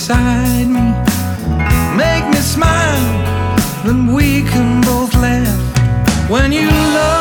beside me. Make me smile, then we can both laugh. When you love